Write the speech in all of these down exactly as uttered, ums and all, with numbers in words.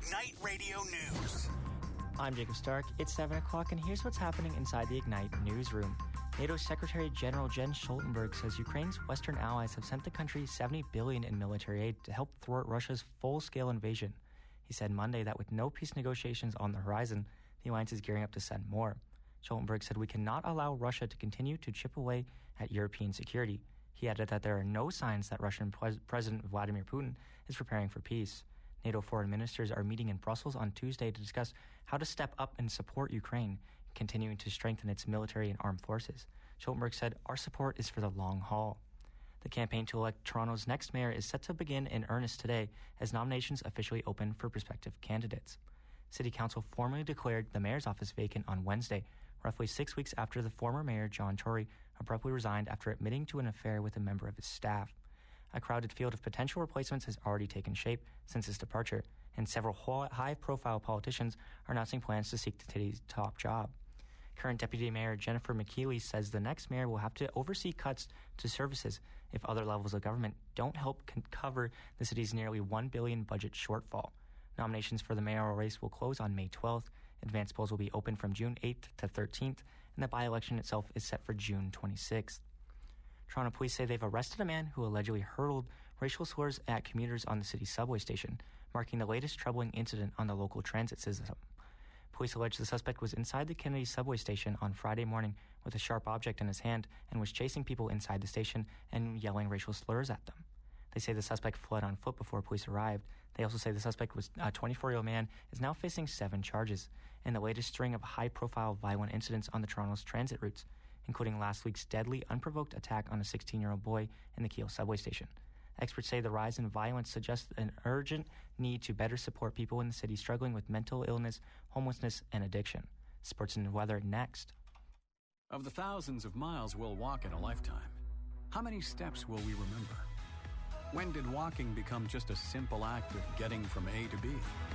Ignite Radio News. I'm Jacob Stark. It's seven o'clock, and here's what's happening inside the Ignite newsroom. NATO Secretary General Jens Stoltenberg says Ukraine's Western allies have sent the country seventy billion dollars in military aid to help thwart Russia's full-scale invasion. He said Monday that with no peace negotiations on the horizon, the alliance is gearing up to send more. Stoltenberg said we cannot allow Russia to continue to chip away at European security. He added that there are no signs that Russian Pres- President Vladimir Putin is preparing for peace. NATO foreign ministers are meeting in Brussels on Tuesday to discuss how to step up and support Ukraine, continuing to strengthen its military and armed forces. Stoltenberg said, "Our support is for the long haul." The campaign to elect Toronto's next mayor is set to begin in earnest today as nominations officially open for prospective candidates. City Council formally declared the mayor's office vacant on Wednesday, roughly six weeks after the former mayor, John Tory, abruptly resigned after admitting to an affair with a member of his staff. A crowded field of potential replacements has already taken shape since his departure, and several high-profile politicians are announcing plans to seek the city's top job. Current Deputy Mayor Jennifer McKeely says the next mayor will have to oversee cuts to services if other levels of government don't help con- cover the city's nearly one billion dollars budget shortfall. Nominations for the mayoral race will close on May twelfth. Advance polls will be open from June eighth to thirteenth, and the by-election itself is set for June twenty-sixth. Toronto police say they've arrested a man who allegedly hurled racial slurs at commuters on the city's subway station, marking the latest troubling incident on the local transit system. Police allege the suspect was inside the Kennedy subway station on Friday morning with a sharp object in his hand and was chasing people inside the station and yelling racial slurs at them. They say the suspect fled on foot before police arrived. They also say the suspect was a twenty-four-year-old man is now facing seven charges in the latest string of high-profile violent incidents on the Toronto's transit routes, including last week's deadly, unprovoked attack on a sixteen-year-old boy in the Keele subway station. Experts say the rise in violence suggests an urgent need to better support people in the city struggling with mental illness, homelessness, and addiction. Sports and weather next. Of the thousands of miles we'll walk in a lifetime, how many steps will we remember? When did walking become just a simple act of getting from A to B?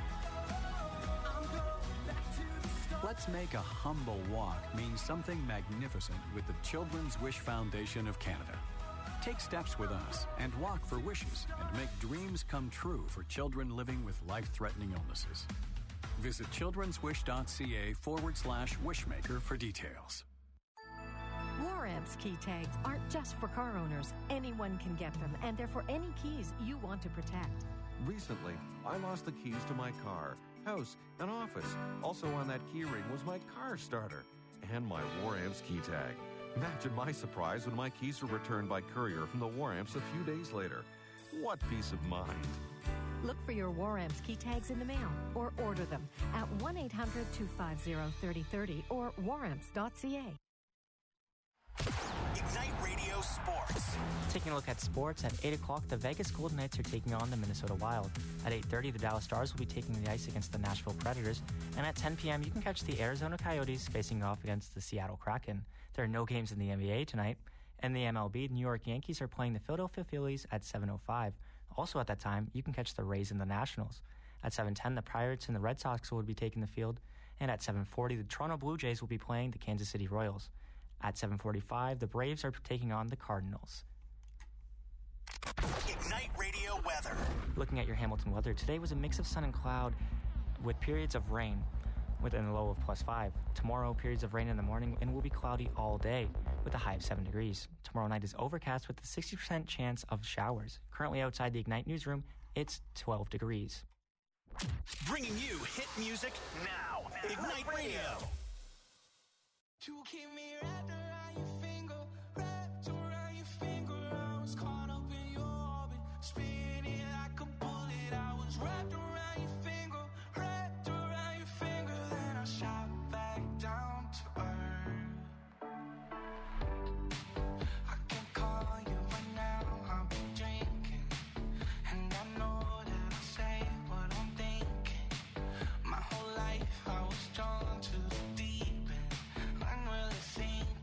Let's make a humble walk mean something magnificent with the Children's Wish Foundation of Canada. Take steps with us and walk for wishes and make dreams come true for children living with life-threatening illnesses. Visit childrenswish.ca forward slash wishmaker for details. War-Amp's key tags aren't just for car owners. Anyone can get them, and they're for any keys you want to protect. Recently, I lost the keys to my car, house, and office. Also on that key ring was my car starter and my War-Amp's key tag. Imagine my surprise when my keys were returned by courier from the War-Amps a few days later. What peace of mind. Look for your War-Amps key tags in the mail or order them at one eight hundred two five zero three zero three zero or war amps dot c a. Ignite Radio Sports. Taking a look at sports, at eight o'clock, the Vegas Golden Knights are taking on the Minnesota Wild. At eight thirty, the Dallas Stars will be taking the ice against the Nashville Predators. And at ten p.m., you can catch the Arizona Coyotes facing off against the Seattle Kraken. There are no games in the N B A tonight. In the M L B, the New York Yankees are playing the Philadelphia Phillies at seven oh five. Also at that time, you can catch the Rays and the Nationals. At seven ten, the Pirates and the Red Sox will be taking the field. And at seven forty, the Toronto Blue Jays will be playing the Kansas City Royals. At seven forty-five, the Braves are taking on the Cardinals. Ignite Radio weather. Looking at your Hamilton weather, today was a mix of sun and cloud with periods of rain with a low of plus five. Tomorrow, periods of rain in the morning and will be cloudy all day with a high of seven degrees. Tomorrow night is overcast with a sixty percent chance of showers. Currently outside the Ignite newsroom, it's twelve degrees. Bringing you hit music now. Ignite Radio. To keep me wrapped around your finger, wrapped around your finger. I was caught up in your orbit, spinning like a bullet. I was wrapped around your finger, wrapped around your finger. Then I shot back down to earth. I can call you right now, I've been drinking, and I know that I say what I'm thinking. My whole life I was drawn to the deep end, unreal thinking.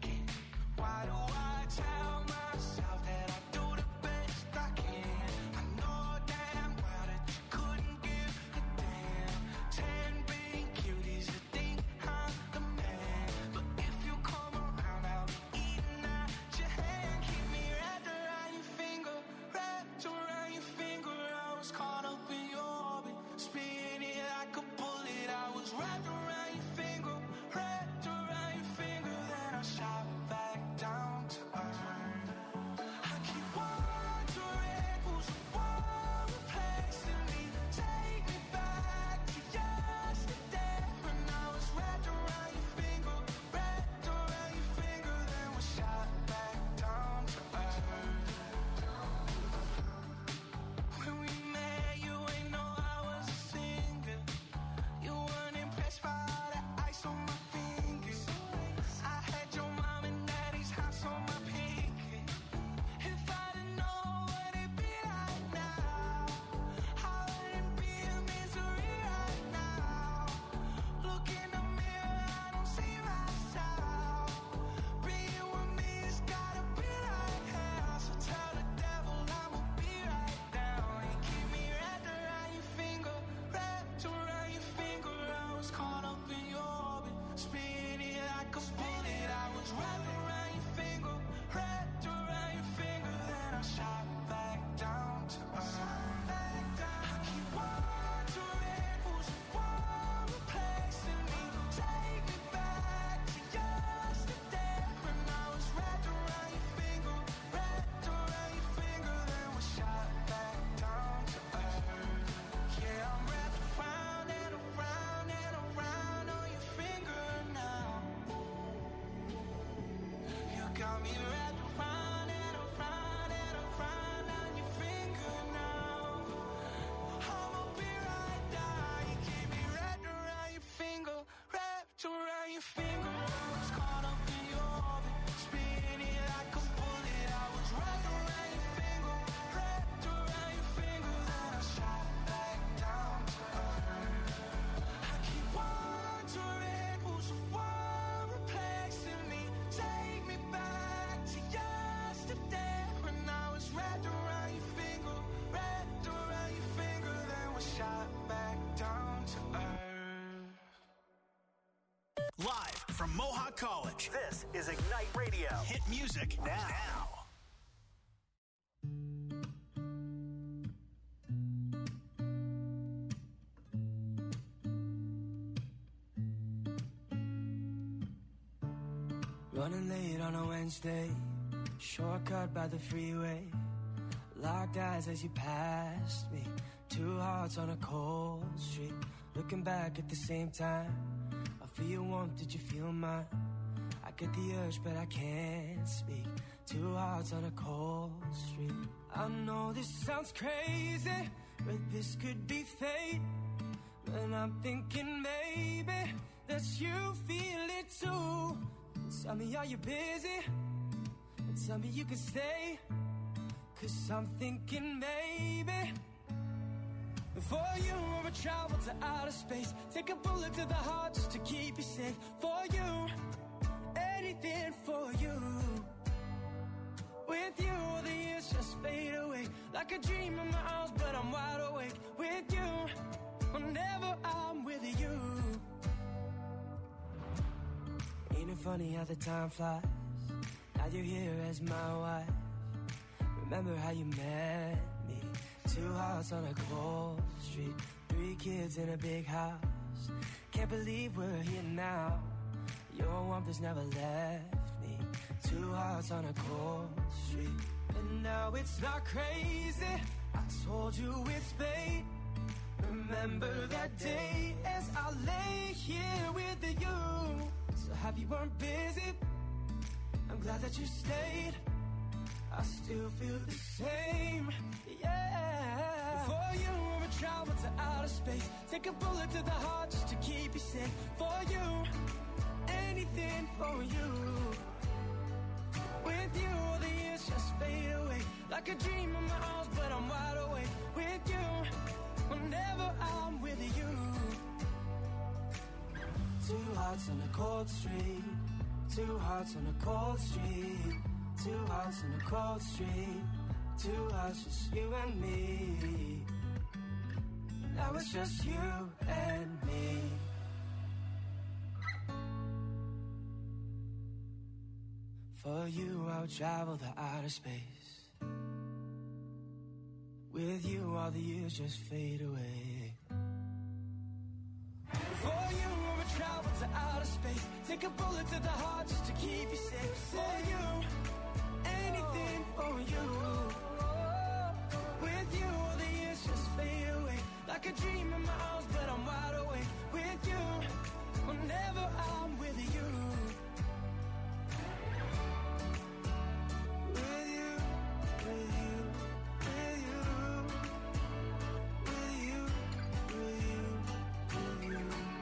college. This is Ignite Radio. Hit music now. now. Running late on a Wednesday, shortcut by the freeway. Locked eyes as you passed me. Two hearts on a cold street. Looking back at the same time. I feel your warmth, did you feel mine? I get the urge, but I can't speak. Two hearts on a cold street. I know this sounds crazy, but this could be fate. And I'm thinking maybe that you feel it too. Tell me, are you busy? And tell me you can stay. Cause I'm thinking maybe for you I would travel to outer space. Take a bullet to the heart just to keep you safe. For you, anything for you. With you, the years just fade away. Like a dream in my arms, but I'm wide awake. With you, whenever I'm with you. Ain't it funny how the time flies? Now you're here as my wife. Remember how you met me? Two hearts on a cold street. Three kids in a big house. Can't believe we're here now. Your warmth has never left me. Two hearts on a cold street. And now it's not crazy. I told you it's fate. Remember that day as I lay here with you. So happy you weren't busy. I'm glad that you stayed. I still feel the same, yeah. For you, I would travel to outer space. Take a bullet to the heart just to keep you safe. For you, anything for you. With you, all the years just fade away. Like a dream in my arms, but I'm wide awake. With you, whenever I'm with you. Two hearts on a cold street. Two hearts on a cold street. Two hearts on a cold street. Two hearts, just you and me. Now it's just you and me. For you, I would travel to outer space. With you, all the years just fade away. For you, I would travel to outer space. Take a bullet to the heart just to keep you safe. For you, anything for you. With you, all the years just fade away. Like a dream in my arms, but I'm wide awake. With you, whenever I'm with you. With you, with you, with you. With you, with you, with you.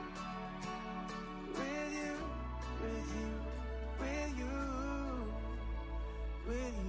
With you, with you, with you. With you, with you, with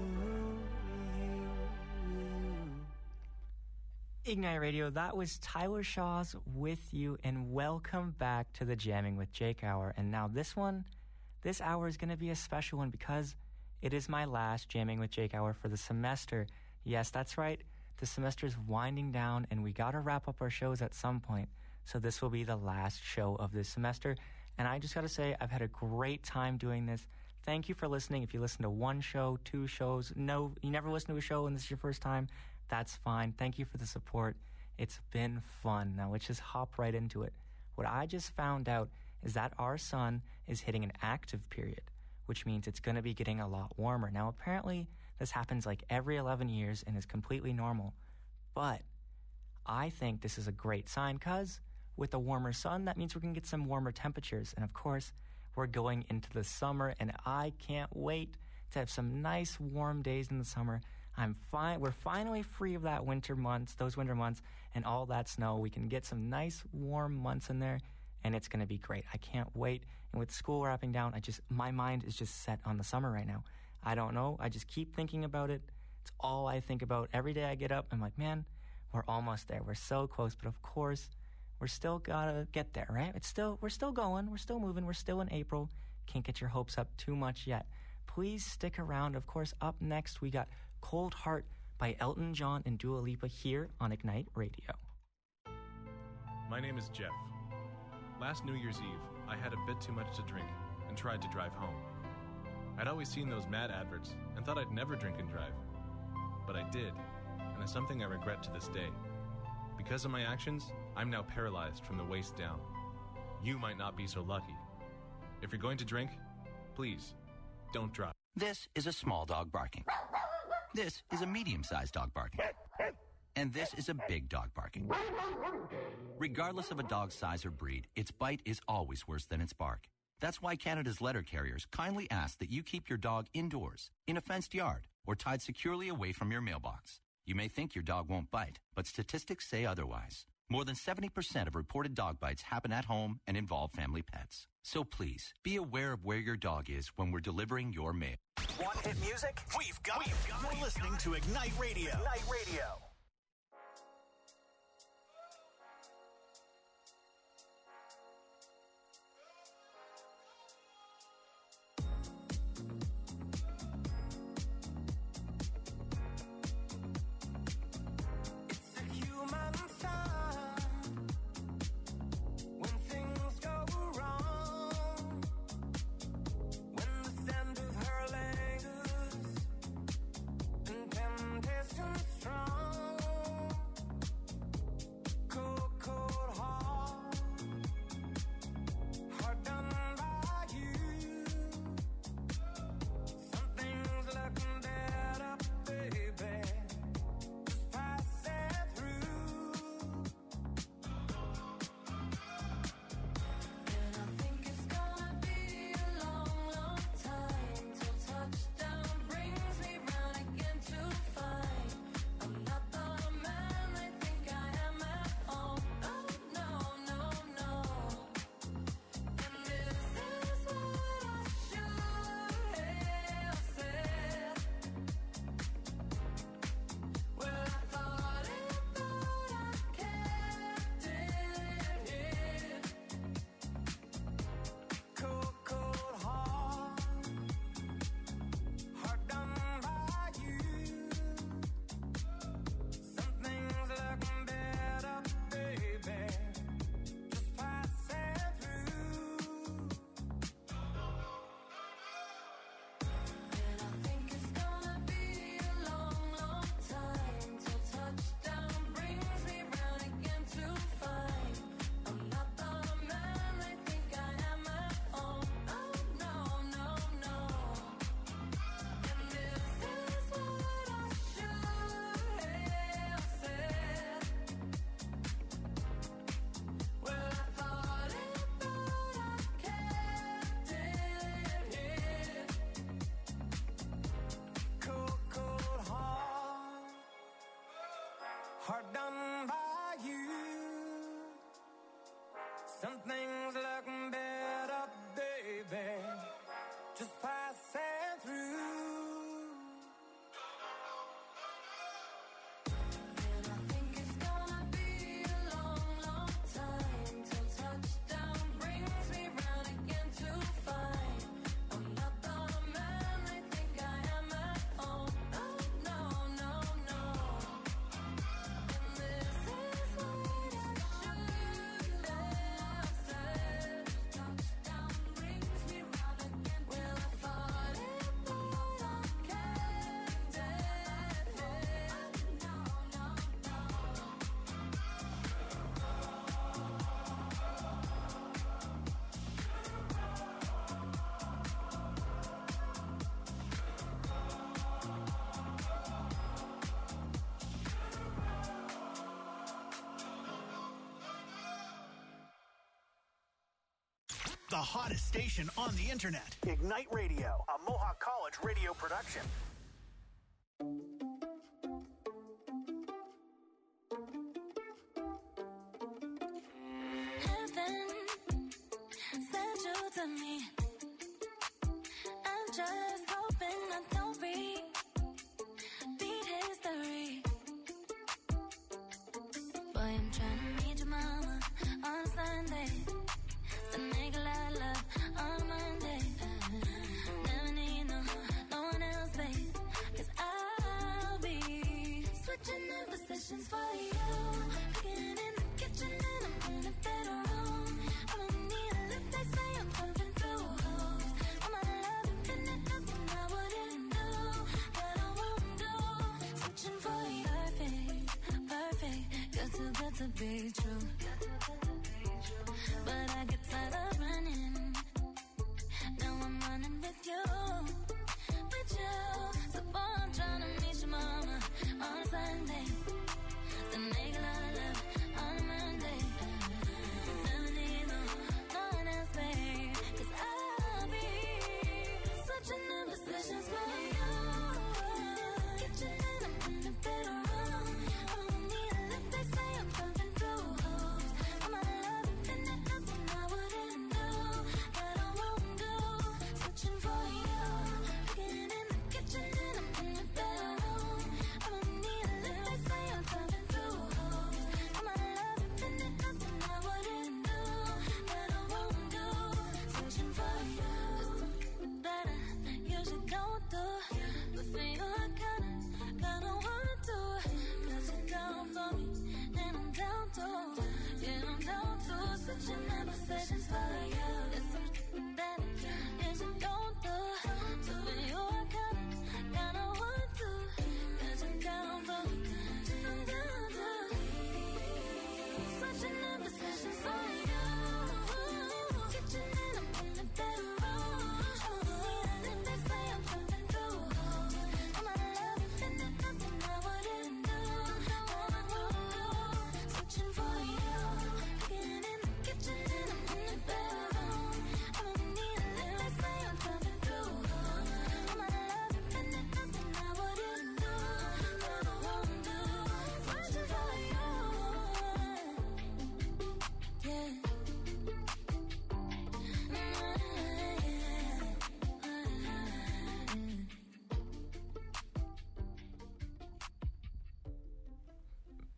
you. Ignite Radio, that was Tyler Shaw's With You, and welcome back to the Jamming with Jake Hour. And now this one, this hour is going to be a special one because it is my last Jamming with Jake Hour for the semester. Yes, that's right. The semester is winding down and we got to wrap up our shows at some point. So this will be the last show of this semester. And I just got to say, I've had a great time doing this. Thank you for listening. If you listen to one show, two shows, no, you never listen to a show and this is your first time, that's fine. Thank you for the support. It's been fun. Now let's just hop right into it. What I just found out is that our sun is hitting an active period, which means it's going to be getting a lot warmer. Now apparently this happens like every eleven years and is completely normal. But I think this is a great sign because with a warmer sun, that means we're going to get some warmer temperatures. And of course, we're going into the summer, and I can't wait to have some nice warm days in the summer. I'm fine. We're finally free of that winter months, those winter months, and all that snow. We can get some nice warm months in there, and it's going to be great. I can't wait. And with school wrapping down, I just my mind is just set on the summer right now. I don't know. I just keep thinking about it. It's all I think about. Every day I get up, I'm like, man, we're almost there. We're so close. But of course, we're still gotta get there, right? It's still we're still going. We're still moving. We're still in April. Can't get your hopes up too much yet. Please stick around. Of course, up next we got Cold Heart by Elton John and Dua Lipa here on Ignite Radio. My name is Jeff. Last New Year's Eve, I had a bit too much to drink and and tried to drive home. I'd always seen those mad adverts and thought I'd never drink and drive. But I did, and it's something I regret to this day. Because of my actions, I'm now paralyzed from the waist down. You might not be so lucky. If you're going to drink, please, don't drive. This is a small dog barking. This is a medium-sized dog barking. And this is a big dog barking. Regardless of a dog's size or breed, its bite is always worse than its bark. That's why Canada's letter carriers kindly ask that you keep your dog indoors, in a fenced yard, or tied securely away from your mailbox. You may think your dog won't bite, but statistics say otherwise. More than seventy percent of reported dog bites happen at home and involve family pets. So please, be aware of where your dog is when we're delivering your mail. Want hit music? We've got it. You're listening to Ignite Radio. Ignite Radio. Hard done by you. Some things look better, baby, just passing through. And I think it's gonna be a long, long time till touchdown brings me round again to find I'm not the man they think I am at home. Oh, no, no, no. The hottest station on the internet. Ignite Radio, a Mohawk College radio production. Heaven sent you to me. I'm just hoping I don't repeat history. Boy, I'm trying to meet your mama on Sunday. To make a lot of love on Monday. Never need no, no one else, babe. Cause I'll be switching in positions for you. Cooking in the kitchen and I'm in the bedroom. I don't need a lift, they say I'm pumping through holes.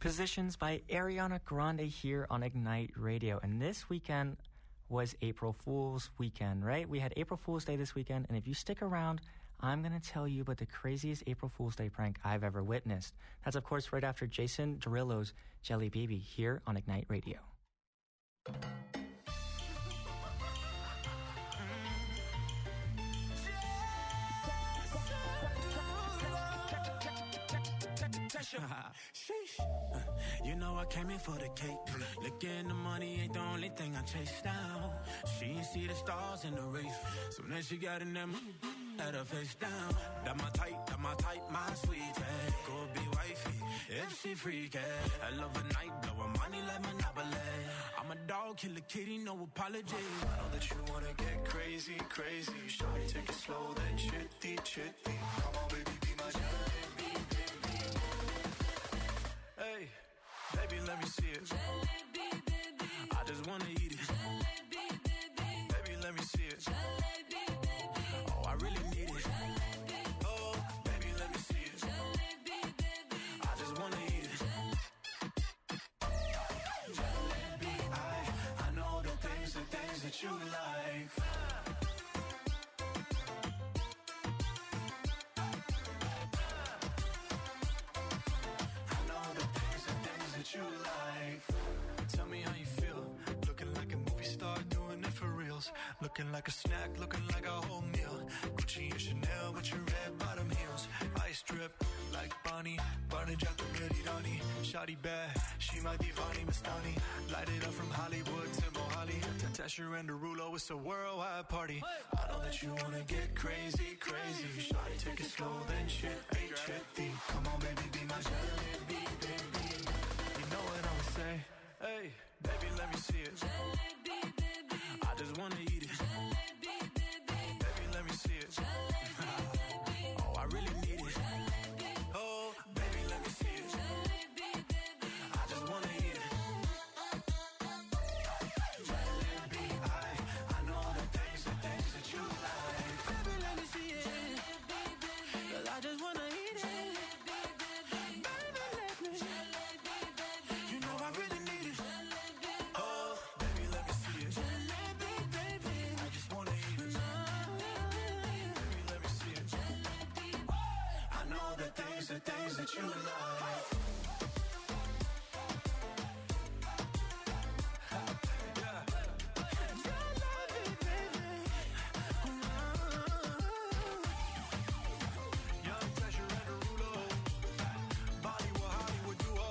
Positions by Ariana Grande here on Ignite Radio. And this weekend was April Fool's weekend, right? We had April Fool's Day this weekend, and if you stick around, I'm going to tell you about the craziest April Fool's Day prank I've ever witnessed. That's, of course, right after Jason Derulo's Jelly Baby here on Ignite Radio. Sheesh. Uh, you know I came in for the cake. Looking the money ain't the only thing I chase down. She ain't see the stars in the race. So then she got in that money, had her face down. That my type, that my type, my sweetie. Go be wifey, if she freaky. I love a night, blow her money like Monopoly. I'm a dog, kill a kitty, no apology. I know that you wanna get crazy, crazy. Shawty, take it slow, then chitty, chitty. Come on, baby, be my jalebi, baby. Hey, baby, let me see it. Jalebi, baby. I just wanna eat it. Jalebi, baby. Baby, let me see it. Jalebi, baby. Oh, I really need it. Jalebi. Oh, baby, let me see it. Jalebi, baby. I just wanna eat it. Jalebi, I, I know the things, the things that you like. You like. Tell me how you feel. Looking like a movie star, doing it for reals. Looking like a snack, looking like a whole meal. Gucci and Chanel with your red bottom heels. Ice drip like Bonnie. Barney Jack ready, Donnie. Shawty bad, she might be Vani Mastani. Light it up from Hollywood to Mohali. To Tesher and Derulo, it's a worldwide party. I know that you wanna get crazy, crazy. Shawty, take it slow, then chitty, chitty. Come on, baby, be my jalebi, baby. Know what I would say? Hey, baby, let me see it. Jalebi, baby. I just wanna eat it. Jalebi, baby. Baby, let me see it. Jalebi, oh, I really need it. Jalebi. Oh, baby, let me see it. Jalebi, baby. I just wanna eat it. Jalebi, I, I know the things, the things that you like. Baby, let me see it. Jalebi, baby. 'Cause I just wanna eat it. The things that you like. Young Tesher and Derulo, Bollywood Hollywood duo.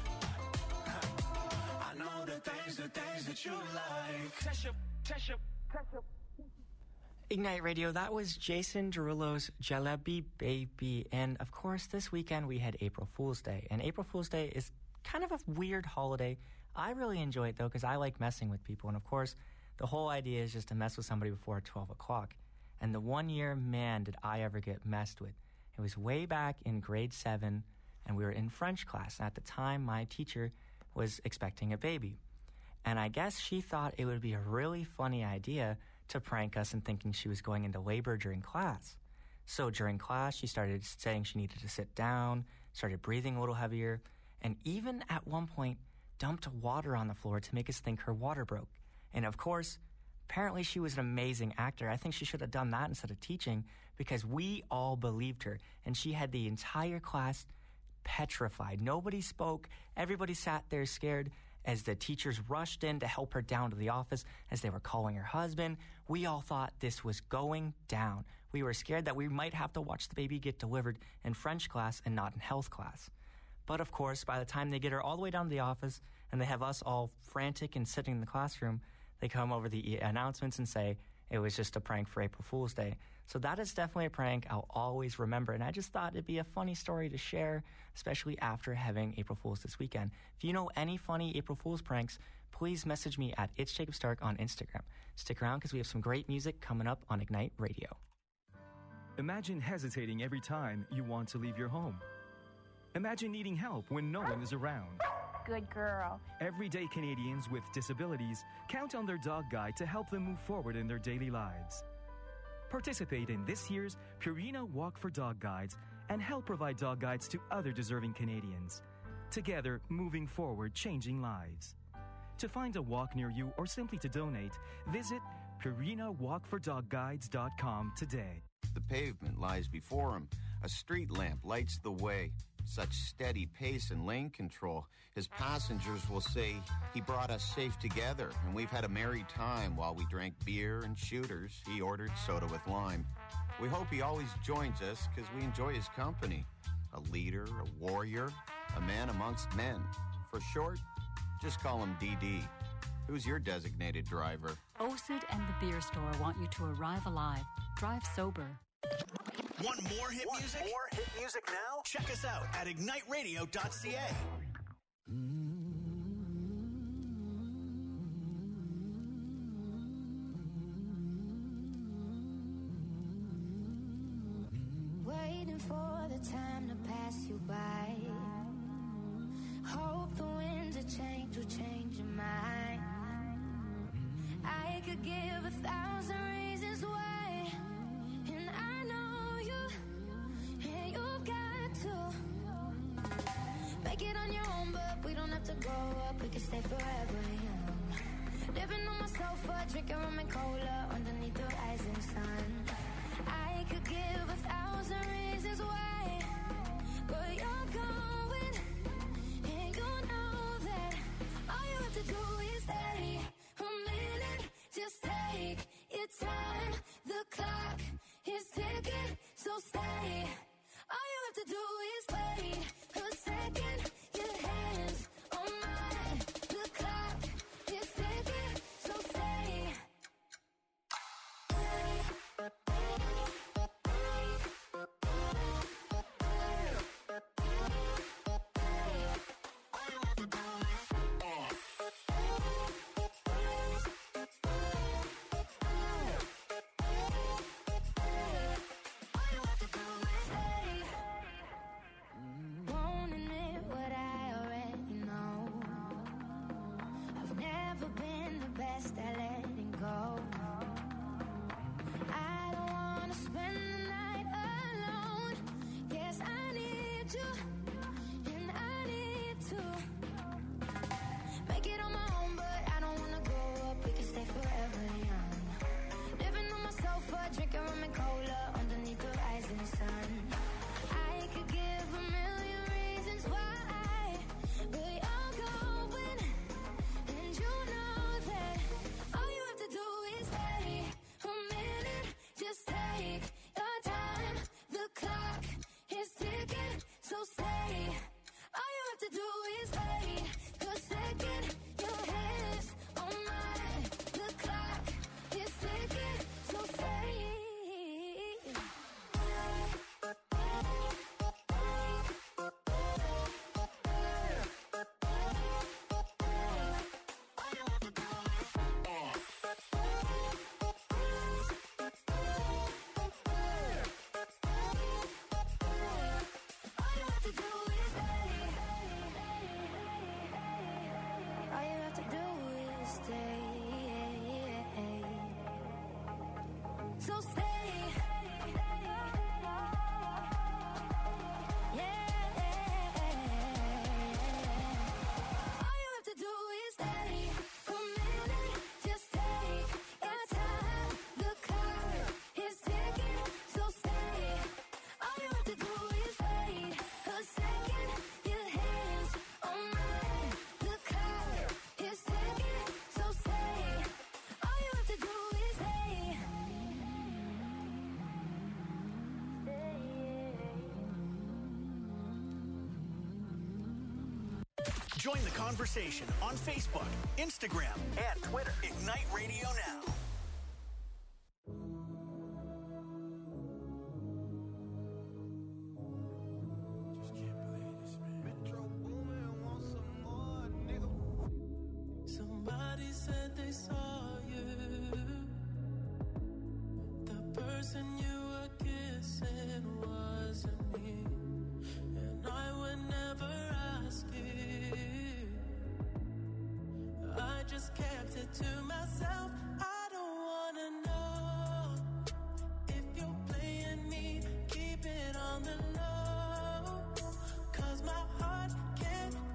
I know the things, the things that you like. Tesher, Tesher, Tesher. Ignite Radio, that was Jason Derulo's Jalebi Baby. And of course, this weekend we had April Fool's Day. And April Fool's Day is kind of a weird holiday. I really enjoy it, though, because I like messing with people. And of course, the whole idea is just to mess with somebody before twelve o'clock. And the one year, man, did I ever get messed with. It was way back in grade seven, and we were in French class. And at the time, my teacher was expecting a baby. And I guess she thought it would be a really funny idea to prank us and thinking she was going into labor during class. So during class, she started saying she needed to sit down, started breathing a little heavier, and even at one point dumped water on the floor to make us think her water broke. And of course, apparently she was an amazing actor. I think she should have done that instead of teaching because we all believed her. And she had the entire class petrified. Nobody spoke. Everybody sat there scared. As the teachers rushed in to help her down to the office as they were calling her husband, we all thought this was going down. We were scared that we might have to watch the baby get delivered in French class and not in health class. But of course, by the time they get her all the way down to the office and they have us all frantic and sitting in the classroom, they come over the announcements and say it was just a prank for April Fool's Day. So that is definitely a prank I'll always remember. And I just thought it'd be a funny story to share, especially after having April Fool's this weekend. If you know any funny April Fool's pranks, please message me at It's Jacob Stark on Instagram. Stick around because we have some great music coming up on Ignite Radio. Imagine hesitating every time you want to leave your home. Imagine needing help when no one is around. Good girl. Everyday Canadians with disabilities count on their dog guide to help them move forward in their daily lives. Participate in this year's Purina Walk for Dog Guides and help provide dog guides to other deserving Canadians. Together, moving forward, changing lives. To find a walk near you or simply to donate, visit Purina Walk For Dog Guides dot com today. The pavement lies before him. A street lamp lights the way. Such steady pace and lane control. His passengers will say he brought us safe together, and we've had a merry time while we drank beer and shooters. He ordered soda with lime. We hope he always joins us because we enjoy his company. A leader, a warrior, a man amongst men. For short, just call him D D. Who's your designated driver? O C I D and the beer store want you to arrive alive. Drive sober. Want more hit Want music? more hit music now? Check us out at ignite radio dot c a. Waiting for the time to pass you by. Hope the winds of change will change your mind. I could give a thousand reasons why, and I know you, and you've got to make it on your own, but we don't have to grow up, we can stay forever young. Living on my sofa, drinking rum and cola underneath the rising sun. I could give a thousand reasons why, but you're going, and you know that all you have to do is stay a minute. Just take your time. The clock is ticking, so stay. All you have to do is wait a second. Your hands on mine. The clock is ticking, so stay. Won't admit what I already know. I've never been the best at letting go. I don't wanna spend the night alone. Yes, I need you, and I need to make it on my own, but I don't wanna grow up, we can stay forever young. Living on my sofa, drinking rum and cola underneath the rising sun. I could give a million reasons why, but you're going, and you know that all you have to do is stay a minute. Just take your time. The clock is ticking, so stay. All you have to do is wait a second. Your hands on mine. The clock is ticking, so stay. All you have to do is stay. All you have to do is stay. So stay. Yeah. All you have to do is stay a minute. Just take your time. The clock is ticking, so stay. All you have to do is wait a second. Your hands on mine. The clock is ticking, so stay. All you have to do is stay. Join the conversation on Facebook, Instagram, and Twitter. Ignite Radio Now. Somebody said they saw you. The person you were kissing wasn't me, and I would never ask you. I just kept it to myself. I don't wanna know if you're playing me. Keep it on the low, 'cause my heart can't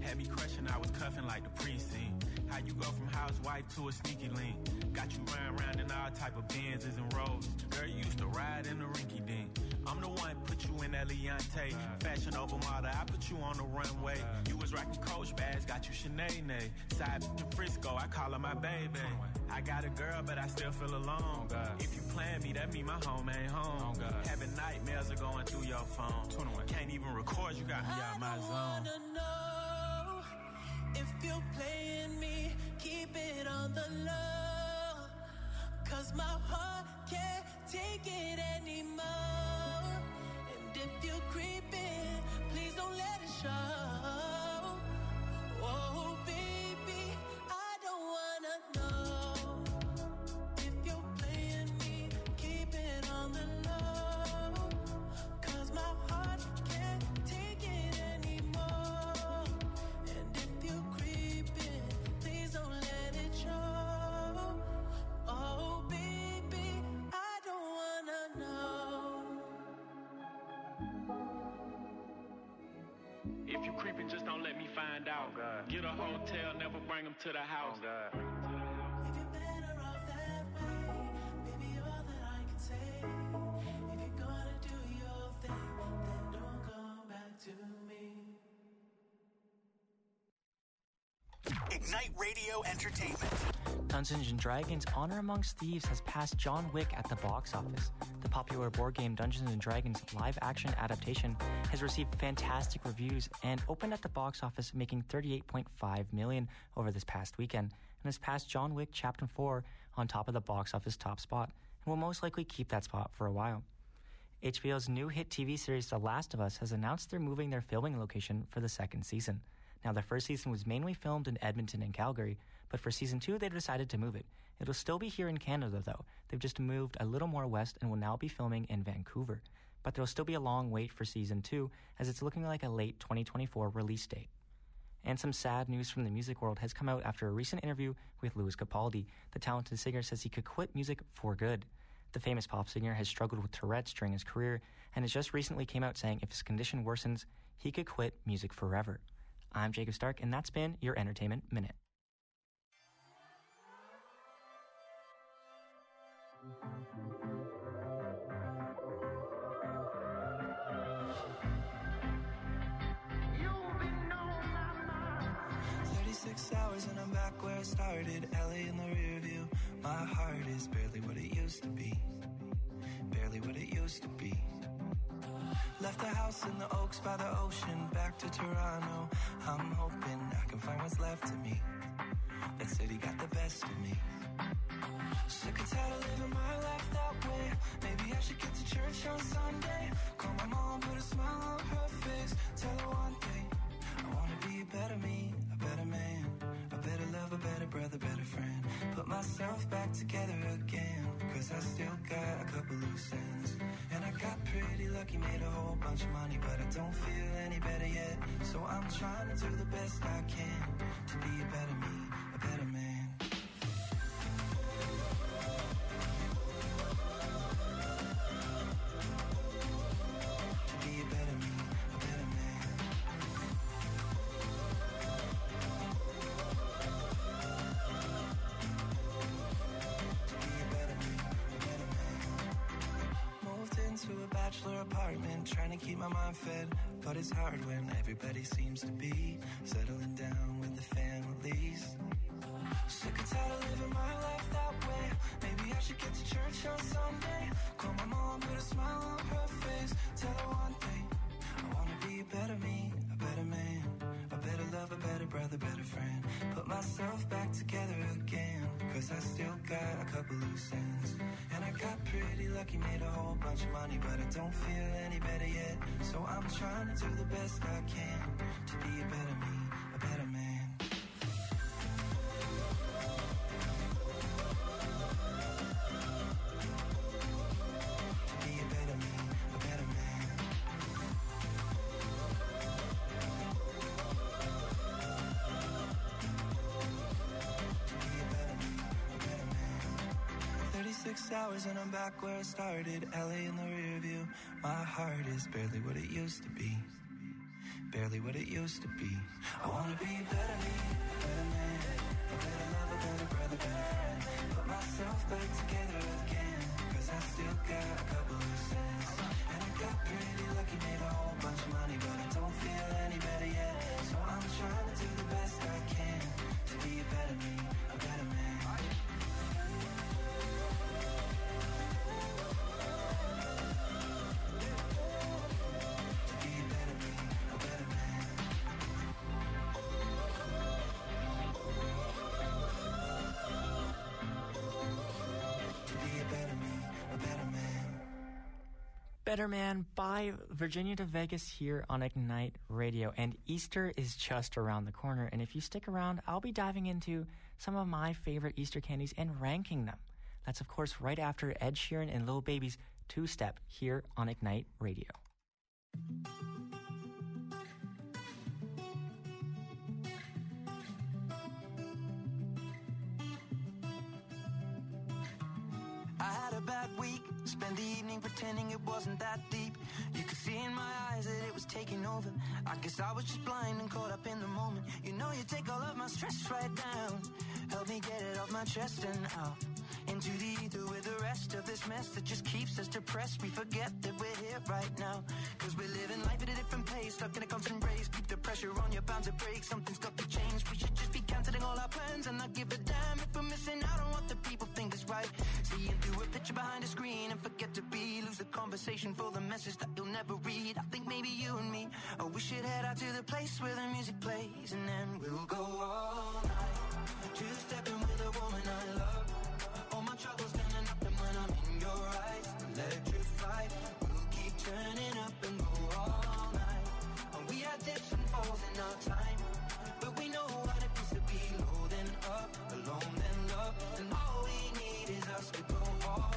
Had me crushing, I was cuffing like the precinct. How you go from housewife to a sneaky link? Got you round round in all type of Benzes and Rolls. Girl, you used to ride in the rinky dink. I'm the one put you in that Leontay. Fashion over model, I put you on the runway. You was rocking Coach bags, got you Sinead. Side to Frisco, I call her my baby. I got a girl, but I still feel alone. If you plan me, that mean my home ain't home. Having nightmares are going through your phone. Can't even record, you got me out my zone. I wanna know if you're playing me, keep it on the low. Cause my heart can't take it anymore. And if you're creeping, please don't let it show. Oh, baby, I don't wanna know if you're playing me, keep it on the low. Cause my heart can't take it anymore. And if you're creeping, please don't let it show. Oh, baby, I don't wanna know. If you creeping, just don't let me find out. Get a hotel, never bring them to the house. If you're better off that way, maybe all that I can say. If you're gonna do your thing, then don't come back to me. Ignite Radio Entertainment. Dungeons and Dragons Honor Amongst Thieves has passed John Wick at the box office. The popular board game Dungeons and Dragons live-action adaptation has received fantastic reviews and opened at the box office making thirty-eight point five million dollars over this past weekend and has passed John Wick Chapter four on top of the box office top spot and will most likely keep that spot for a while. H B O's new hit T V series The Last of Us has announced they're moving their filming location for the second season. Now, the first season was mainly filmed in Edmonton and Calgary, but for season two, they decided to move it. It'll still be here in Canada, though. They've just moved a little more west and will now be filming in Vancouver. But there'll still be a long wait for season two, as it's looking like a late twenty twenty-four release date. And some sad news from the music world has come out after a recent interview with Lewis Capaldi. The talented singer says he could quit music for good. The famous pop singer has struggled with Tourette's during his career and has just recently came out saying if his condition worsens, he could quit music forever. I'm Jacob Stark, and that's been your Entertainment Minute. thirty-six hours and I'm back where I started. L A in the rear view. My heart is barely what it used to be. Barely what it used to be. Left the house in the Oaks by the ocean, back to Toronto. I'm hoping I can find what's left of me. That city got the best of me. Sick and tired of living my life that way. Maybe I should get to church on Sunday. Call my mom, put a smile on her face. Tell her one thing, I wanna be a better me, a better man, a better love, a better brother, better friend. Put myself back together again, cause I still got a couple loose ends. And I got pretty lucky, made a whole bunch of money, but I don't feel any better yet. So I'm trying to do the best I can to be a better me, a better man. To be a better me, a better man. To a bachelor apartment, trying to keep my mind fed, but it's hard when everybody seems to be settling down with the families. Sick and tired of living my life that way. Maybe I should get to church on Sunday. Call my mom, put a smile on her face. Tell her one thing, I wanna be a better me, a better man, a better love, a better brother, better friend. Put myself back together again, cause I still got a couple loose ends. And I got pretty lucky, made a whole bunch of money, but I don't feel any better yet. So I'm trying to do the best I can to be a better me, a better man. To be a better me, a better man. thirty-six hours and I'm back where I started. L A in the rear view. My heart is barely what it used to be. barely what it used to be. I wanna be a better me, a better man, a better lover, better brother, better friend. Put myself back together again, cause I still got a couple of cents. And I got pretty lucky, made a whole bunch of money, but I don't feel any better yet. So I'm trying to do the best I can to be a better me, a better man. Better Man by Virginia to Vegas here on Ignite Radio. And Easter is just around the corner. And if you stick around, I'll be diving into some of my favorite Easter candies and ranking them. That's, of course, right after Ed Sheeran and Lil Baby's Two-Step here on Ignite Radio. I had a bad week, spent the evening pretending it wasn't that deep. You could see in my eyes that it was taking over. I guess I was just blind and caught up in the moment. You know you take all of my stress right down, help me get it off my chest and out into the ether with the rest of this mess that just keeps us depressed. We forget that we're here right now, cause we're living life at a different pace, stuck in a constant race. Keep the pressure on, you're bound to break. Something's got to change. We should just be cancelling all our plans and not give a damn if we're missing out on what the people think is right. Seeing through a picture behind a screen and forget to be, lose the conversation for the message that you'll never read. I think maybe you and me, oh, we should head out to the place where the music plays, and then we'll go all night, two-stepping with a woman I love. All my troubles standing up, and when I'm in your eyes, electrified. We'll keep turning up and go all night. And we had dips and falls in our time, but we know what it feels to be low then up, alone then love. And all we need is us to go all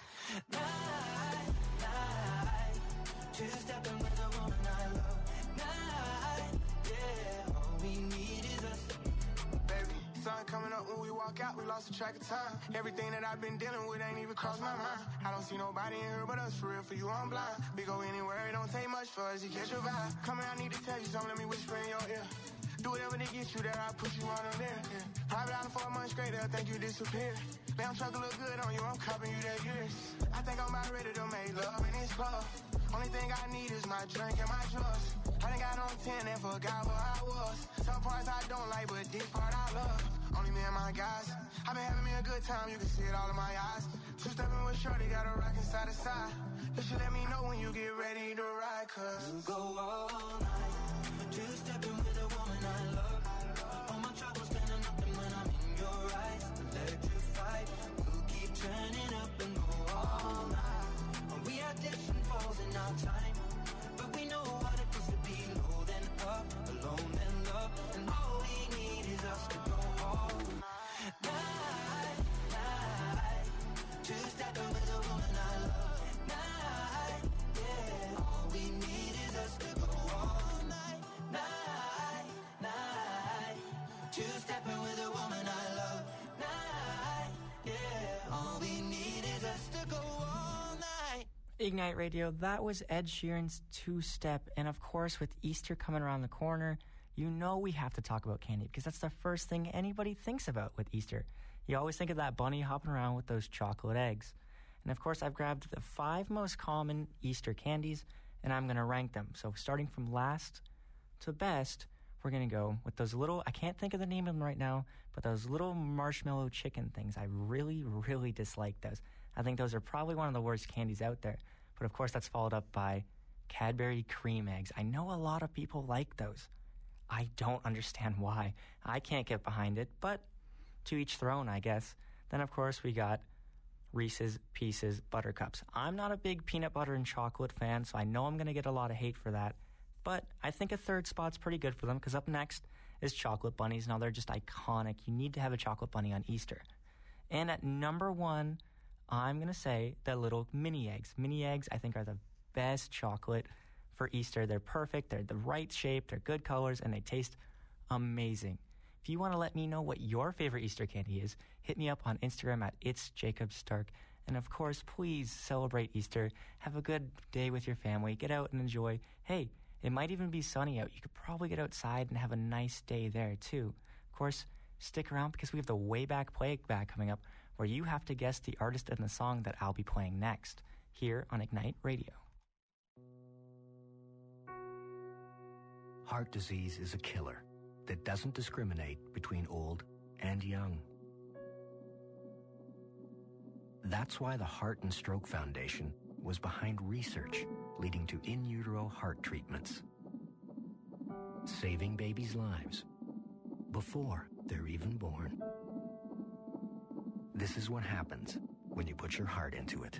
night, night. Two-stepping with a woman I love. Night, yeah. All we need is us. Baby, sun coming up when we walk out, we lost the track of time. Everything that I've been dealing with ain't even crossed my mind. I don't see nobody in here but us, for real, for you I'm blind. We go anywhere, it don't take much for us to catch your vibe. Come here, I need to tell you something, let me whisper in your ear. Do whatever to get you there, I push you on them there. Yeah. Private island for a month straight, they'll think you disappeared. Damn truck look good on you, I'm copping you that years. I think I'm about ready to make love in this club. Only thing I need is my drink and my drugs. I done got on ten and forgot where I was. Some parts I don't like, but this part I love. Only me and my guys. I've been having me a good time, you can see it all in my eyes. Two-stepping with Shorty, got a rockin' side to side. You should let me know when you get ready to ride, cause we'll go all night, two-stepping with a woman I love. All my troubles standing up, and when I'm in your eyes, electrified. We'll keep turning up and go all night. And we had dips and falls in our time, but we know what it feels to be low then up, alone then love. And all we need is us to go all night, night. Two-stepping with a woman I love. Night, yeah. All we need is us to go all night, night, night. Two-stepping with a woman I love. Night, yeah. All we need is us to go all night. Ignite Radio, that was Ed Sheeran's Two-Step. And of course, with Easter coming around the corner, you know we have to talk about candy, because that's the first thing anybody thinks about with Easter. You always think of that bunny hopping around with those chocolate eggs. And of course, I've grabbed the five most common Easter candies, and I'm going to rank them. So starting from last to best, we're going to go with those little, I can't think of the name of them right now, but those little marshmallow chicken things. I really, really dislike those. I think those are probably one of the worst candies out there. But of course, that's followed up by Cadbury cream eggs. I know a lot of people like those. I don't understand why. I can't get behind it, but to each their own, I guess. Then, of course, we got Reese's Pieces Buttercups. I'm not a big peanut butter and chocolate fan, so I know I'm going to get a lot of hate for that. But I think a third spot's pretty good for them, because up next is chocolate bunnies. Now, they're just iconic. You need to have a chocolate bunny on Easter. And at number one, I'm going to say the little mini eggs. Mini eggs, I think, are the best chocolate for Easter. They're perfect. They're the right shape. They're good colors, and they taste amazing. If you want to let me know what your favorite Easter candy is, hit me up on Instagram at It's Jacob Stark. And of course, please celebrate Easter. Have a good day with your family. Get out and enjoy. Hey, It might even be sunny out. You could probably get outside and have a nice day there, too. Of course, stick around because we have the Way Back Playback coming up, where you have to guess the artist and the song that I'll be playing next, here on Ignite Radio. Heart disease is a killer that doesn't discriminate between old and young. That's why the Heart and Stroke Foundation was behind research leading to in utero heart treatments, saving babies' lives before they're even born. This is what happens when you put your heart into it.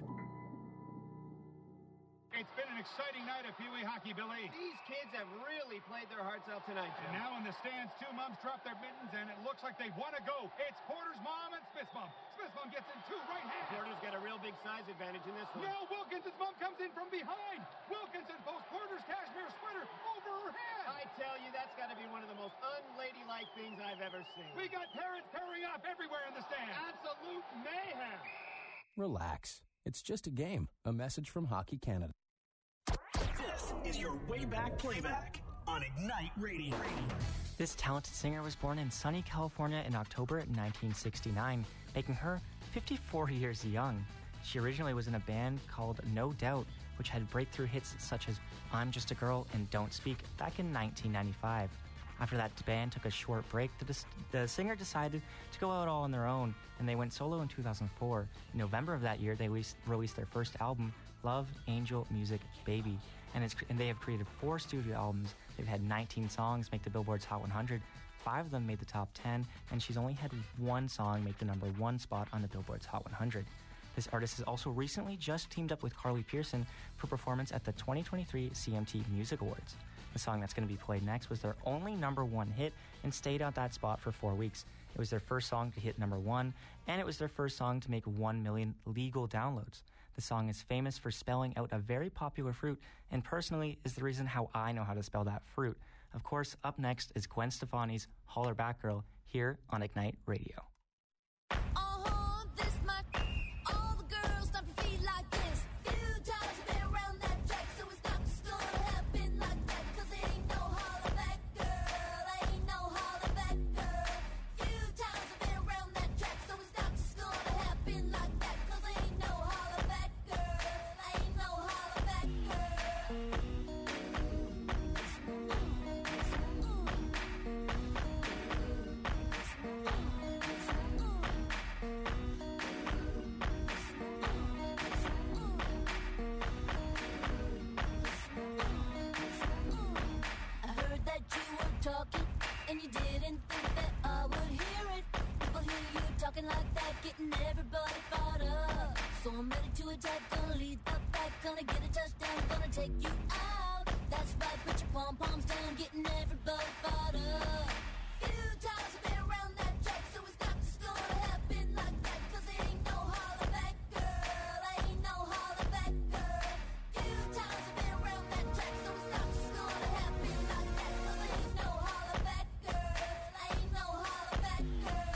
It's been an exciting night of Pee Wee hockey, Billy. These kids have really played their hearts out tonight, Jim. And now in the stands, two moms drop their mittens, and it looks like they want to go. It's Porter's mom and Smith's mom. Smith's mom gets in two right hand. Porter's got a real big size advantage in this one. Now Wilkinson's mom comes in from behind. Wilkinson posts Porter's cashmere sweater over her head. I tell you, that's got to be one of the most unladylike things I've ever seen. We got parents tearing up everywhere in the stands. Absolute mayhem. Relax. It's just a game. A message from Hockey Canada. This is your Way Back Playback on Ignite Radio. This talented singer was born in sunny California in October nineteen sixty-nine, making her fifty-four years young. She originally was in a band called No Doubt, which had breakthrough hits such as I'm Just a Girl and Don't Speak back in nineteen ninety-five. After that band took a short break, the, dis- the singer decided to go out all on their own, and they went solo in two thousand four. In November of that year, they re- released their first album, Love, Angel, Music, Baby, and, it's, and they have created four studio albums. They've had nineteen songs make the Billboard's Hot one hundred, five of them made the top ten, and she's only had one song make the number one spot on the Billboard's Hot one hundred. This artist has also recently just teamed up with Carly Pearson for performance at the twenty twenty-three C M T Music Awards. The song that's going to be played next was their only number one hit and stayed at that spot for four weeks. It was their first song to hit number one, and it was their first song to make one million legal downloads. The song is famous for spelling out a very popular fruit, and personally is the reason how I know how to spell that fruit. Of course, up next is Gwen Stefani's Holler Back Girl here on Ignite Radio. Uh-huh, this my... All the girls stomp your feet like this. Few times I've been around that track, so it's not just gonna happen like that. Cause it ain't no holler back girl, ain't no holler back girl. Few times I've been around that track, so it's not just gonna happen like that. Cause it ain't no holler back girl, ain't no holler back girl. Talking, and you didn't think that I would hear it. People hear you talking like that, getting everybody fired up. So I'm ready to attack, gonna lead the back, gonna get a touchdown, gonna take you out. That's right, put your pom-poms down, getting everybody fired up. Few times I've been around that track, so it's not just gonna happen like that. Cause it ain't no holler back girl, ain't no holler back girl. Few times I've been around that track, so it's not just gonna happen like that. Cause it ain't no holler back girl, ain't no holler back girl.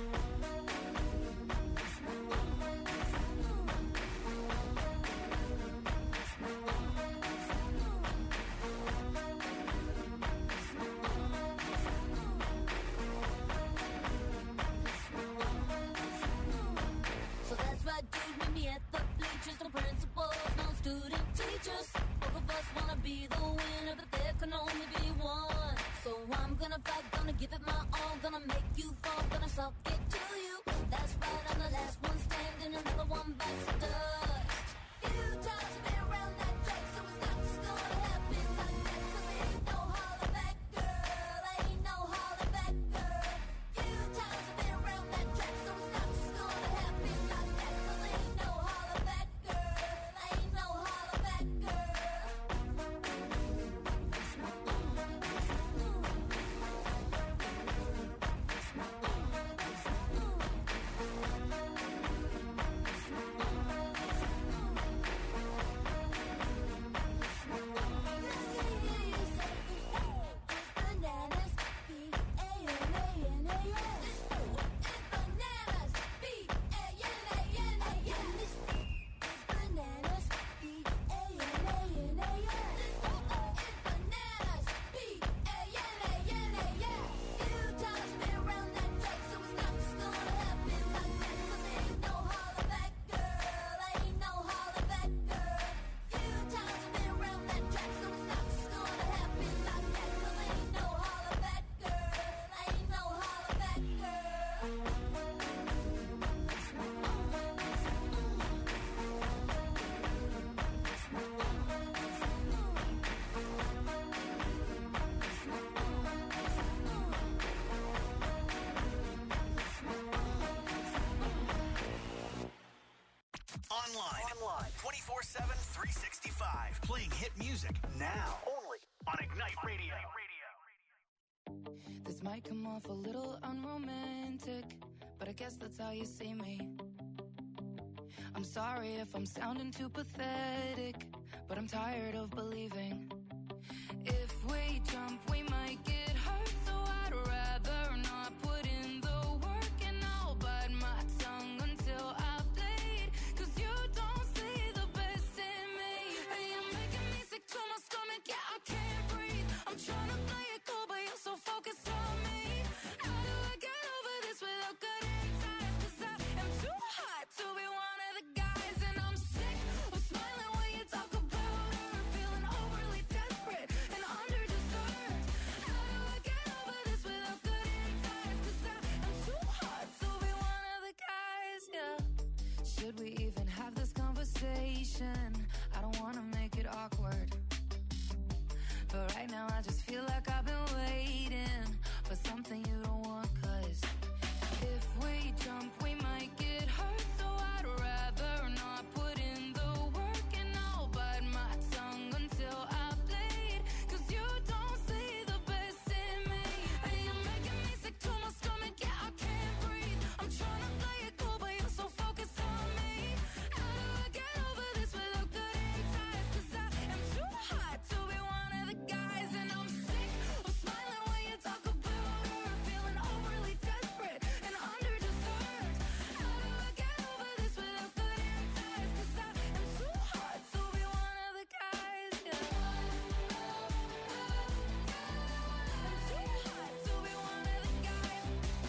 So that's right, dude, meet me at the bleachers. No principals, no student teachers. Both of us wanna be the winner, but there can only be one. So I'm gonna fight, gonna give it my all, gonna make you fall, gonna suck it to you. That's right, I'm the last one standing, another one bites the dust. Few times I've been around that track, so it's not just gonna happen like that. Cause it ain't no holler back girl, ain't no holler back girl. Few times I've been around that track, so it's not just gonna happen like that. Cause it ain't no holler back girl, ain't no holler back girl. twenty-four seven, three sixty-five. Playing hit music now. Only on Ignite Radio. This might come off a little unromantic, but I guess that's how you see me. I'm sorry if I'm sounding too pathetic, but I'm tired of believing. If we jump, we might get hurt, so I'd rather not put in the work, and I'll bite my tongue until I bleed, cause you don't see the best in me. And you're making me sick to my stomach, yeah, I can't breathe. I'm trying to play it cool, but you're so focused on me. How do I get over this without cutting ties? Cause I am too hot to be one of the guys, and I'm sick of smiling when you talk about her, feeling overly desperate and underdeserved. How do I get over this without cutting ties? Cause I am too hot to be one of the guys, yeah. Should we even have this conversation? I don't wanna make it awkward, but right now I just feel like I've been waiting for something you don't want, cause if we jump, we might get hurt, so I'd rather not put in the work, and I'll bite my tongue until I bleed, cause you don't see the best in me. And you're making me sick to my stomach, yeah, I can't breathe. I'm trying to play it cool, but you're so focused on me. How do I get over this without cutting ties? Cause I am too hot to be one of the guys, and I'm sick of smiling when you talk about her, feeling overly desperate and underdeserved. How do I get over this without cutting ties? Cause I am too hot to be one of the guys, yeah. I'm too hot to be one of the guys.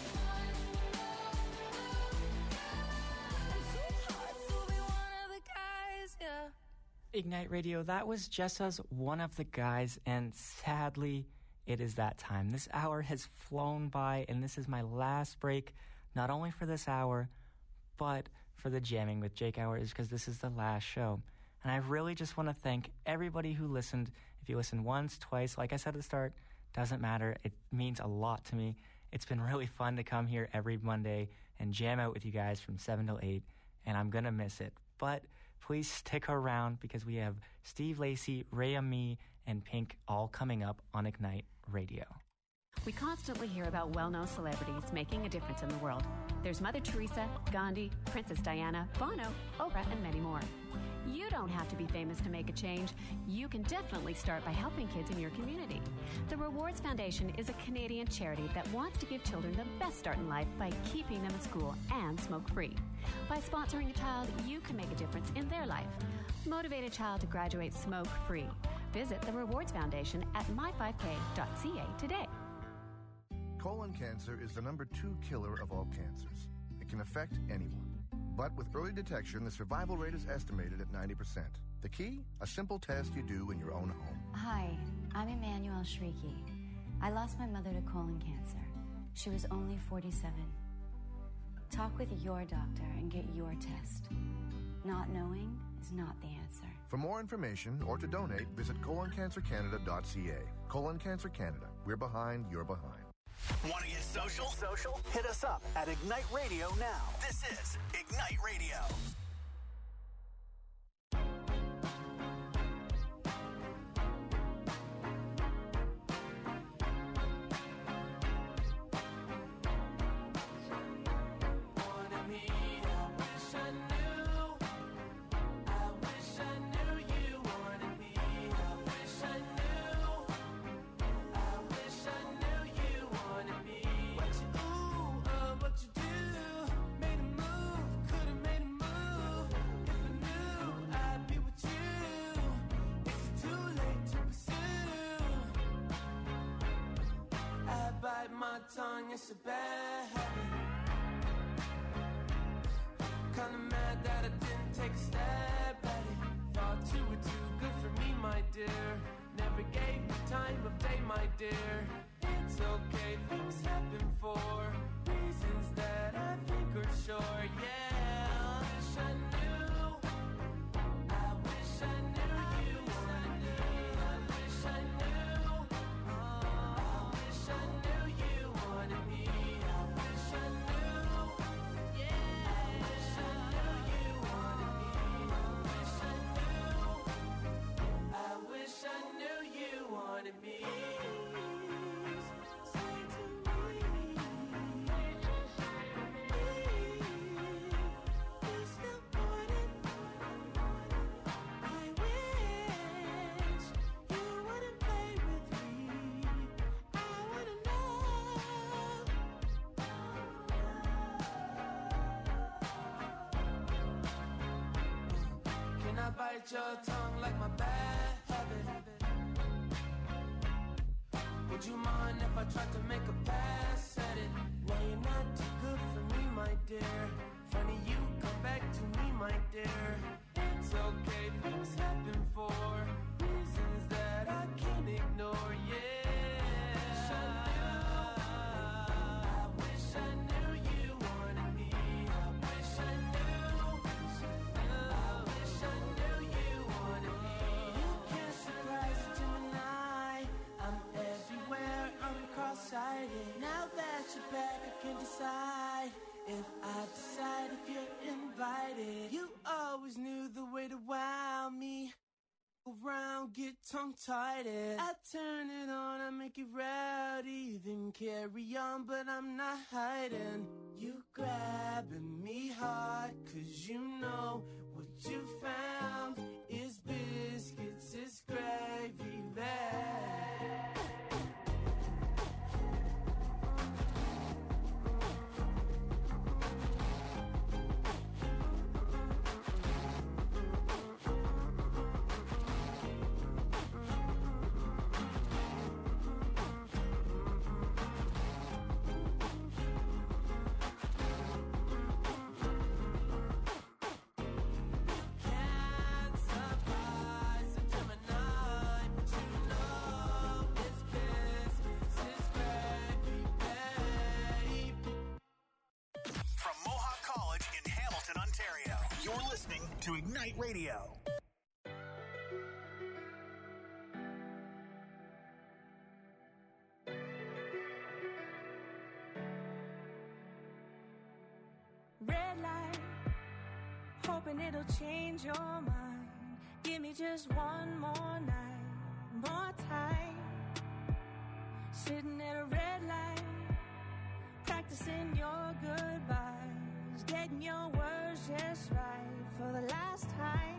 I'm too hot to be one of the guys, yeah. Ignite Radio, that was Jessa's One of the Guys, and sadly, it is that time. This hour has flown by, and this is my last break, not only for this hour, but for the Jamming with Jake hour, is because this is the last show. And I really just want to thank everybody who listened. If you listened once, twice, like I said at the start, doesn't matter. It means a lot to me. It's been really fun to come here every Monday and jam out with you guys from seven till eight, and I'm going to miss it. But please stick around because we have Steve Lacy, Rhea Me, and Pink all coming up on Ignite Radio. We constantly hear about well-known celebrities making a difference in the world. There's Mother Teresa, Gandhi, Princess Diana, Bono, Oprah, and many more. You don't have to be famous to make a change. You can definitely start by helping kids in your community. The Rewards Foundation is a Canadian charity that wants to give children the best start in life by keeping them in school and smoke-free. By sponsoring a child, you can make a difference in their life. Motivate a child to graduate smoke-free. Visit the Rewards Foundation at my five k dot c a today. Colon cancer is the number two killer of all cancers. It can affect anyone. But with early detection, the survival rate is estimated at ninety percent. The key? A simple test you do in your own home. Hi, I'm Emmanuel Shrieky. I lost my mother to colon cancer. She was only forty-seven. Talk with your doctor and get your test. Not knowing is not the answer. For more information or to donate, visit colon cancer canada dot c a. Colon Cancer Canada. We're behind, you're behind. Want to get social? Social? Hit us up at Ignite Radio now. This is Ignite Radio. Tongue, it's a bad habit. Kinda mad that I didn't take a stab at it. Thought you were too good for me, my dear. Never gave me time of day, my dear. It's okay, things happen for reasons that I think are sure, yeah. I wish I knew. I wish I knew you. I knew. I wish I knew. I wish I knew you. I wish I knew you wanted me. I wish I knew. bite your tongue like my bad habit. Would you mind if I tried to make a pass at it? Now you're not too good for me, my dear. Funny you come back to me, my dear. It's okay, things happen for reasons that I can't ignore, yeah. I wish I knew you wanted me. I wish I knew. I wish I knew you wanted me. You can't surprise a Gemini. I'm everywhere, I'm cross-sighted. Now that you're back, I can decide if I decide if you're invited. You always knew the way to wow me. Around, get tongue-tied. I turn it on, I make it rowdy. Then carry on, but I'm not hiding. You grabbing me hard, cause you know what you found is biscuits, is gravy bag. To Ignite Radio. Red light, hoping it'll change your mind. Give me just one more night, more time. Sitting at a red light, practicing your goodbyes, getting your words just right for the last time.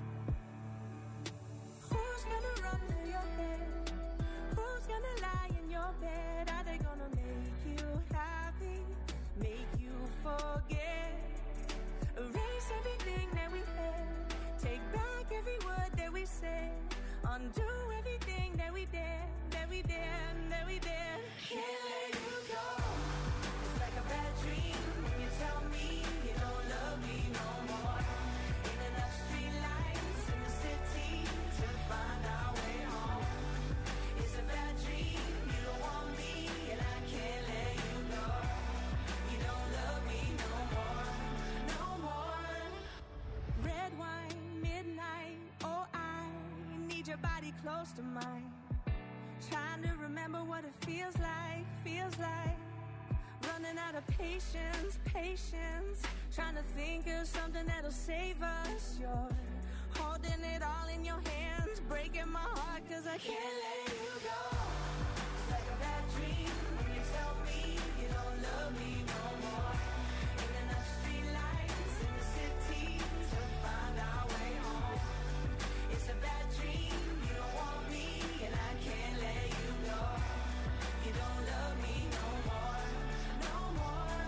Who's gonna run through your head? Who's gonna lie in your bed? Are they gonna make you happy? Make you forget? Erase everything that we had. Take back every word that we said. Undo everything that we did, that we did, that we did. Can't let you go. It's like a bad dream when you tell me you don't love me no more. Ain't enough streetlights in the city to find our way home. It's a bad dream, you don't want me, and I can't let you go. You don't love me no more, no more. Red wine, midnight, oh I need your body close to mine. Trying to remember what it feels like, feels like. Running out of patience, patience. Trying to think of something that'll save us. You're holding it all in your hands, breaking my heart cause I can't let you go. It's like a bad dream when you tell me you don't love me no more. Ain't enough streetlights in the city to find our way home. It's a bad dream, you don't want me, and I can't let you go. You don't love me no more, no more.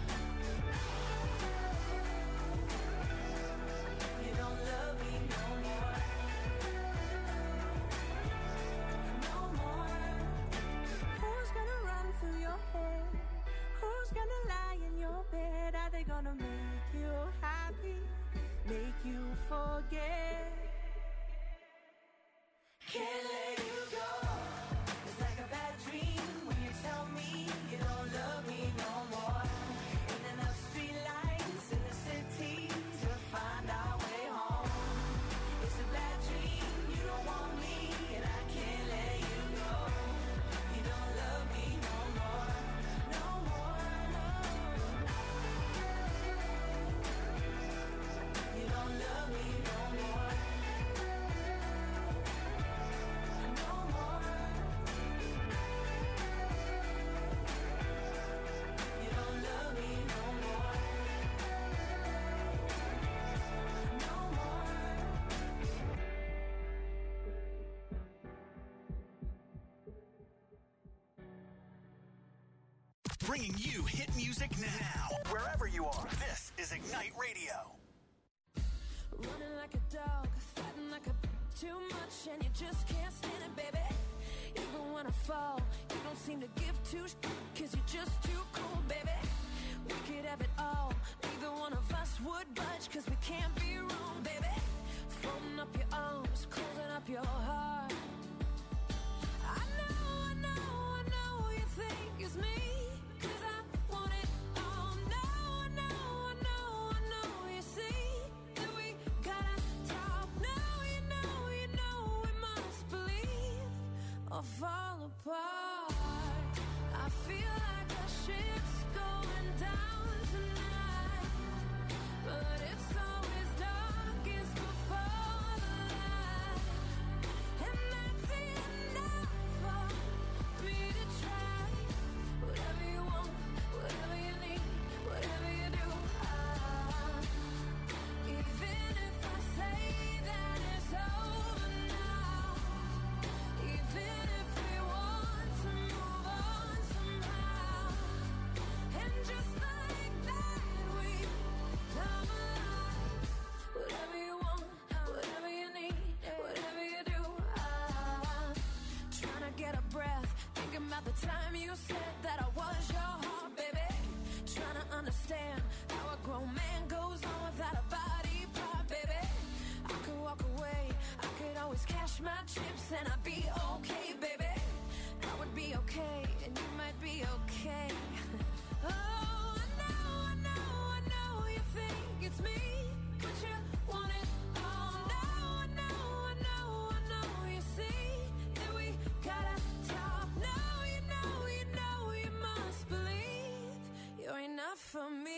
You don't love me no more, no more. Who's gonna run through your head? Who's gonna lie in your bed? Are they gonna make you happy? Make you forget? Can't let you go. It's like a bad dream when you tell me you don't love me no more. Ain't enough streetlights in the city to find our way home. It's a bad dream, you don't want me, and I can't let you go. You don't love me no more, no more, no. You don't love me no more. Bringing you hit music now, wherever you are. This is Ignite Radio. running like a dog, fighting like a too much, and you just can't stand it, baby. Even when I fall, you don't seem to give two sh- cause you're just too cool, baby. We could have it all, neither one of us would budge, cause we can't be wrong, baby. Folding up your arms, closing up your heart. I know, I know, I know you think it's me, cause I want it all. No, I know, I know, I know you see that we gotta talk. No, you know, you know we must believe or fall apart. I feel like the ship's going down tonight, but it's always darkest before the light, and that's enough for me to try. Whatever you want, whatever you need, whatever you do, I, even if I say that it's over now, even if we want to move on somehow, and just like that we come alive. Whatever you want, whatever you need, whatever you do, I'm trying to get a breath, thinking about the time you said that I was your heart, baby. Trying to understand how a grown man goes on without a body part, baby. I could walk away, I could always cash my chips and I'd be okay, baby. I would be okay, and you might be okay. Oh, I know, I know, I know you think it's me, but you want it all. No, I know, I know, I know you see that we gotta talk. No, you know, you know you must believe you're enough for me.